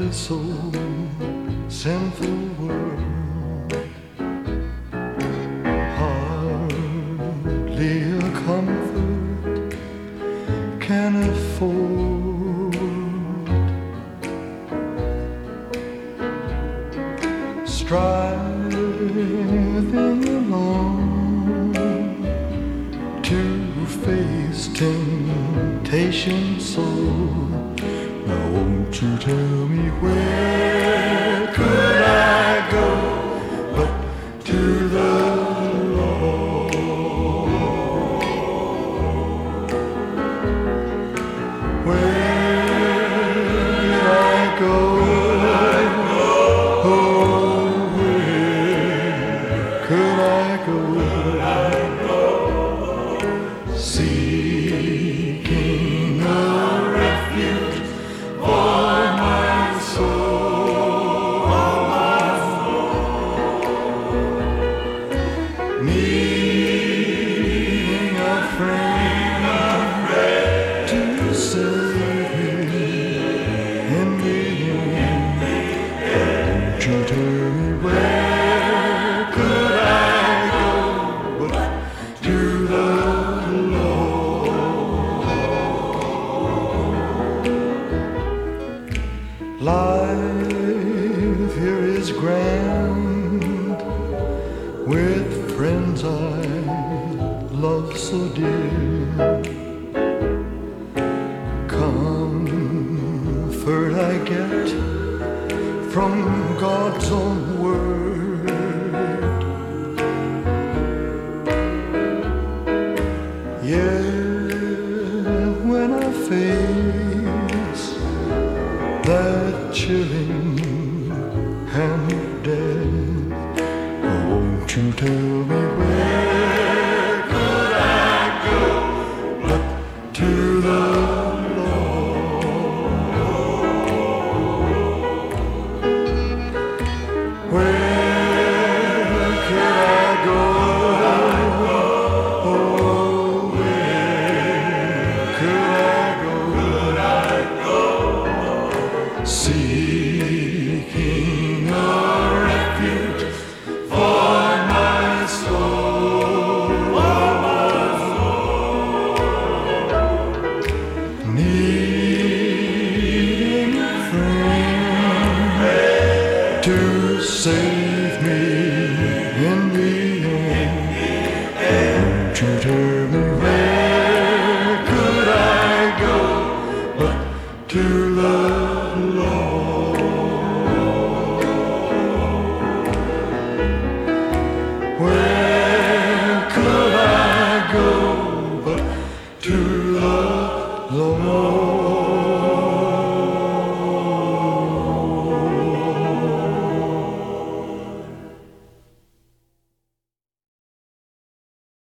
this old sinful world, hardly a comfort can afford. Striving along to face temptation so. Now won't you tell me where could I go but to the Lord? Where could I go? Oh, where could I go? Seeking a refuge for my soul, needing a friend to save me in the end. Won't you tell me where could I go but to the life here is grand, with friends I love so dear. Comfort I get from God's own word. Yeah, when I face that chilling hand of death, won't you tell me where could I go but to the Lord? Where could I go? Oh, where could I go? Seeking a refuge for my soul, needing a friend to save me in the end. Won't you tell me where could I go but to the Lord? Where could I go but to the Lord?